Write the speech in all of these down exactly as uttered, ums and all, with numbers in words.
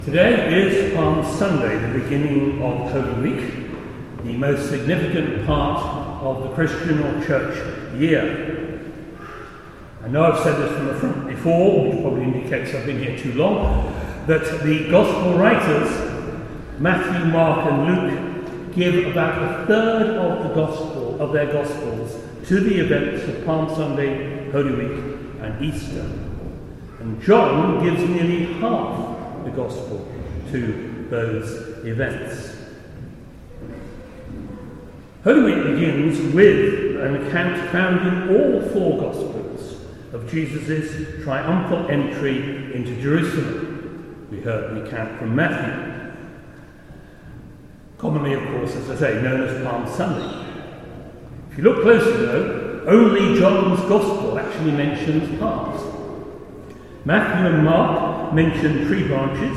Today is Palm Sunday, the beginning of Holy Week, the most significant part of the Christian or church year. I know I've said this from the front before, which probably indicates I've been here too long, that the Gospel writers, Matthew, Mark and Luke, give about a third of the Gospel, of their Gospels to the events of Palm Sunday, Holy Week and Easter. And John gives nearly half the Gospel to those events. Holy Week begins with an account found in all four Gospels of Jesus' triumphal entry into Jerusalem. We heard the account from Matthew, commonly, of course, as I say, known as Palm Sunday. If you look closely, though, only John's Gospel actually mentions palms. Matthew and Mark mention tree branches.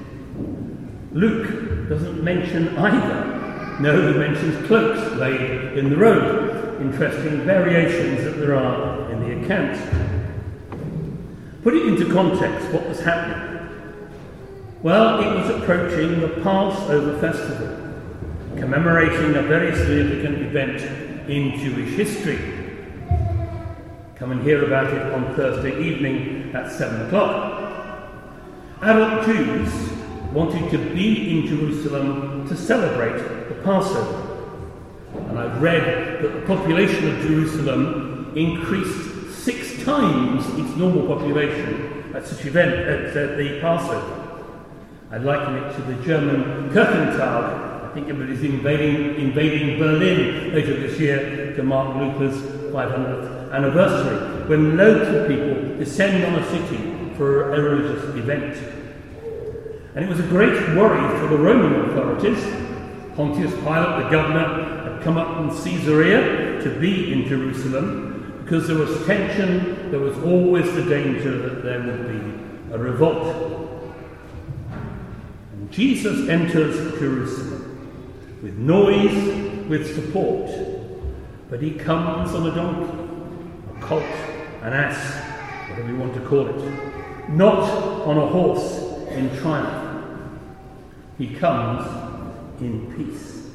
Luke doesn't mention either. No, he mentions cloaks laid in the road. Interesting variations that there are in the account. Put it into context, what was happening? Well, it was approaching the Passover festival, commemorating a very significant event in Jewish history. Come and hear about it on Thursday evening at seven o'clock. Adult Jews wanted to be in Jerusalem to celebrate the Passover. And I've read that the population of Jerusalem increased six times its normal population at such event, at uh, the Passover. I liken it to the German Kirchentag. I think everybody's invading, invading Berlin later this year to mark Luther's five hundredth anniversary, when loads of people descend on a city for a religious event. And it was a great worry for the Roman authorities. Pontius Pilate, the governor, had come up from Caesarea to be in Jerusalem because there was tension, there was always the danger that there would be a revolt. And Jesus enters Jerusalem with noise, with support, but he comes on a donkey, colt, an ass, whatever you want to call it, not on a horse in triumph. He comes in peace.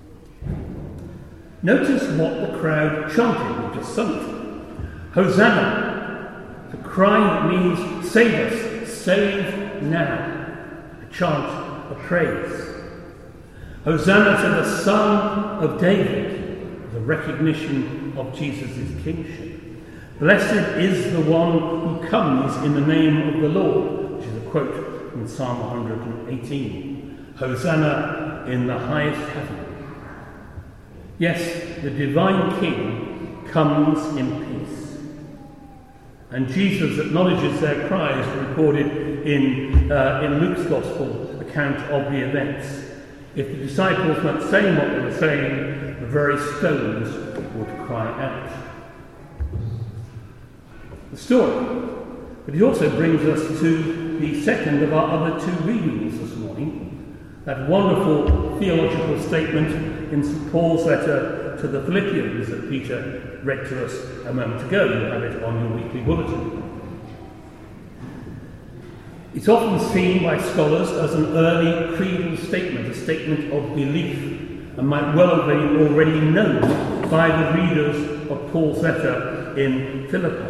Notice what the crowd chanted. We just sung it. Hosanna, the cry that means save us, save now, a chant of praise. Hosanna to the Son of David, the recognition of Jesus' kingship. Blessed is the one who comes in the name of the Lord, which is a quote from Psalm one hundred eighteen. Hosanna in the highest heaven. Yes, the divine King comes in peace. And Jesus acknowledges their cries recorded in, uh, in Luke's Gospel account of the events. If the disciples weren't saying what they were saying, the very stones would cry out. The story. But it also brings us to the second of our other two readings this morning, that wonderful theological statement in Saint Paul's letter to the Philippians that Peter read to us a moment ago. You have it on your weekly bulletin. It's often seen by scholars as an early creedal statement, a statement of belief, and might well have been already known by the readers of Paul's letter in Philippi.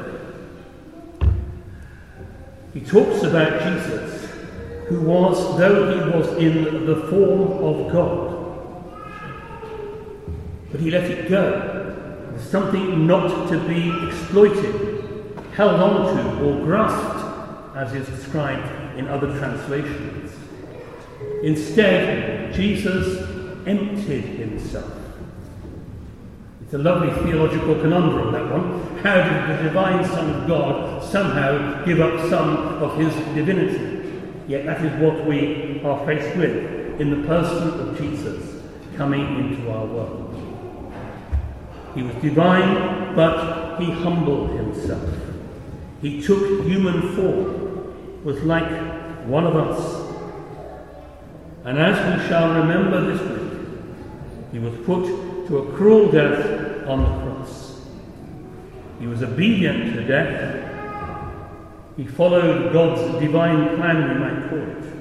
He talks about Jesus, who was, though he was in the form of God, but he let it go. It's something not to be exploited, held on to, or grasped, as is described in other translations. Instead, Jesus emptied himself. It's a lovely theological conundrum, that one. How did the divine Son of God somehow give up some of his divinity? Yet that is what we are faced with in the person of Jesus coming into our world. He was divine, but he humbled himself. He took human form, was like one of us. And as we shall remember this week, he was put to a cruel death on the cross. He was obedient to death. He followed God's divine plan, we might call it.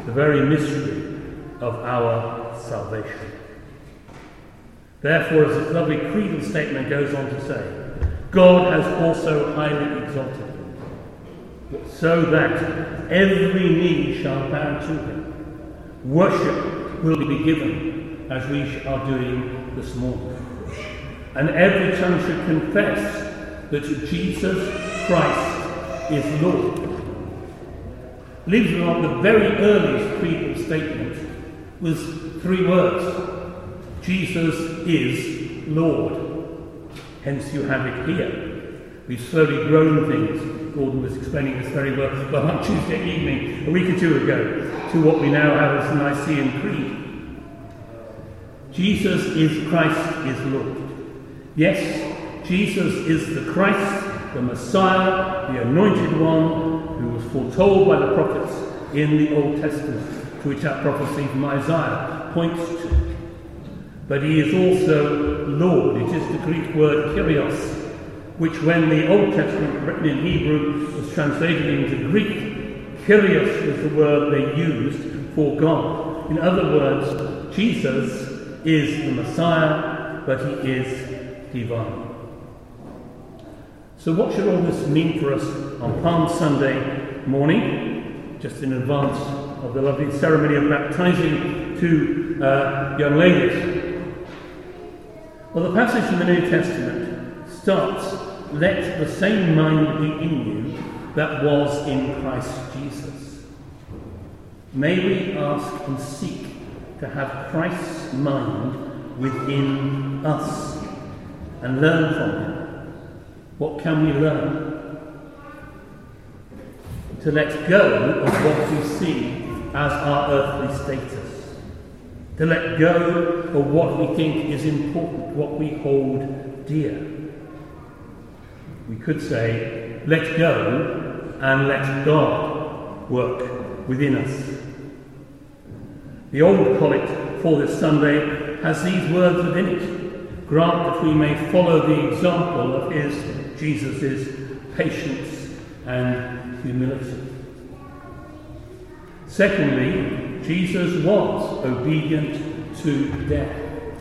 the very mystery of our salvation. Therefore, as this lovely creedal statement goes on to say, God has also highly exalted him, so that every knee shall bow to him. Worship will be given, as we are doing this morning. And every tongue should confess that Jesus Christ is Lord. Leaves on the very earliest creedal statement was three words. Jesus is Lord. Hence you have it here. We've slowly grown things. Gordon was explaining this very well, well on Tuesday evening, a week or two ago, to what we now have as the Nicene Creed. Jesus is Christ is Lord. Yes, Jesus is the Christ, the Messiah, the Anointed One, who was foretold by the prophets in the Old Testament, to which that prophecy from Isaiah points to. But he is also Lord. It is the Greek word Kyrios, which when the Old Testament, written in Hebrew, was translated into Greek, Kyrios was the word they used for God. In other words, Jesus is the Messiah, but he is divine. So what should all this mean for us on Palm Sunday morning, just in advance of the lovely ceremony of baptizing two uh, young ladies? Well, the passage in the New Testament starts, "Let the same mind be in you that was in Christ Jesus." May we ask and seek to have Christ's mind within us and learn from him. What can we learn? To let go of what we see as our earthly status. To let go of what we think is important, what we hold dear. We could say, let go and let God work within us. The old collect for this Sunday has these words within it. Grant that we may follow the example of his, Jesus' patience and humility. Secondly, Jesus was obedient to death.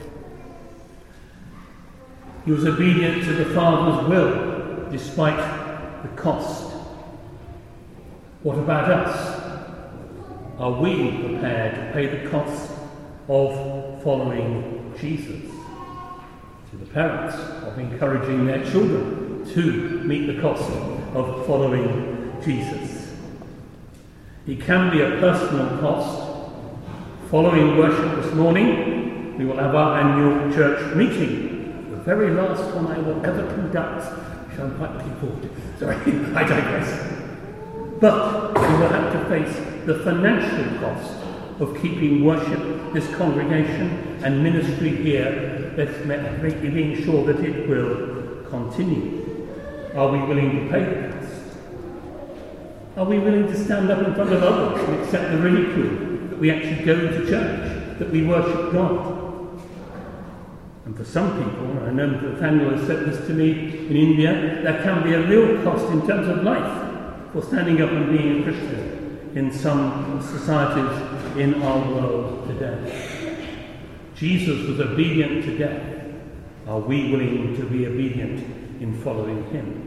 He was obedient to the Father's will, despite the cost. What about us? Are we prepared to pay the cost of following Jesus? To the parents of encouraging their children to meet the cost of following Jesus. It can be a personal cost. Following worship this morning, we will have our annual church meeting, the very last one I will ever conduct, which I'm quite looking forward to. Sorry, I digress. But we will have to face the financial cost of keeping worship, this congregation and ministry here, that's making sure that it will continue. Are we willing to pay the cost? Are we willing to stand up in front of others and accept the ridicule that we actually go to church, that we worship God? And for some people, I know Nathaniel has said this to me in India, there can be a real cost in terms of life for standing up and being a Christian in some societies in our world today. Jesus was obedient to death. Are we willing to be obedient in following him?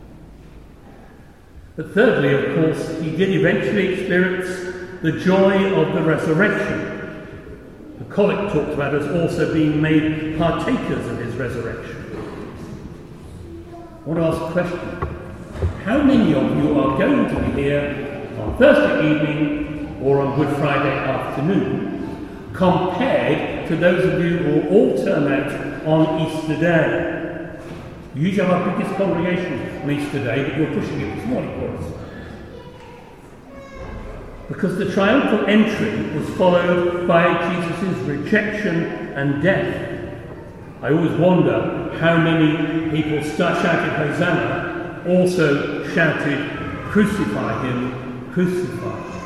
But thirdly, of course, he did eventually experience the joy of the resurrection. The collect talks about us also being made partakers of his resurrection. I want to ask a question. How many of you are going to be here on Thursday evening or on Good Friday afternoon, compared to those of you who will all turn out on Easter Day? We usually have our biggest congregation on Easter Day, but you're pushing it this morning for us. Because the triumphal entry was followed by Jesus' rejection and death. I always wonder how many people start shouting Hosanna also shouted, "Crucify him, crucify him."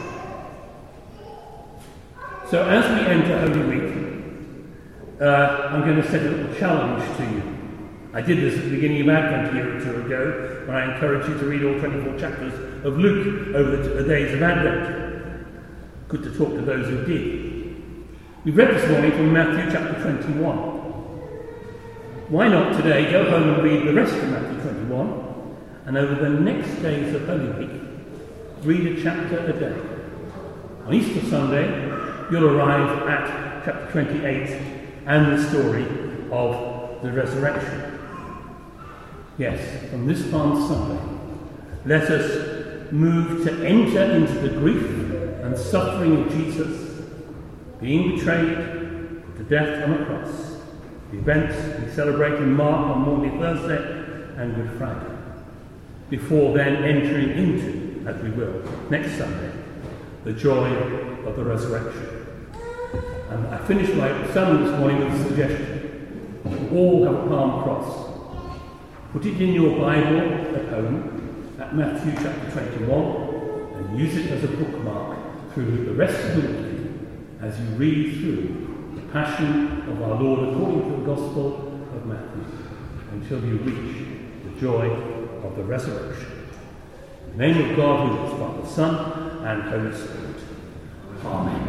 So as we enter Holy Week, uh, I'm going to set a little challenge to you. I did this at the beginning of Advent a year or two ago, when I encouraged you to read all twenty-four chapters of Luke over the, the days of Advent. good to talk to those who did. We've read this morning from Matthew chapter twenty-one. Why not today go home and read the rest of Matthew twenty-one, and over the next days of Holy Week, read a chapter a day. On Easter Sunday, you'll arrive at chapter twenty-eight and the story of the resurrection. Yes, from this Palm Sunday, let us move to enter into the grief and suffering of Jesus, being betrayed, put to death on a cross, the events we celebrate in Mark on Maundy Thursday and Good Friday, before then entering into, as we will, next Sunday, the joy of the resurrection. And I finished my sermon this morning with a suggestion. We all have a palm cross. Put it in your Bible at home, at Matthew chapter twenty-one, and use it as a bookmark through the rest of the week as you read through the Passion of our Lord according to the Gospel of Matthew, until you reach the joy of the resurrection. In the name of God, who is Father, Son, and Holy Spirit. Amen.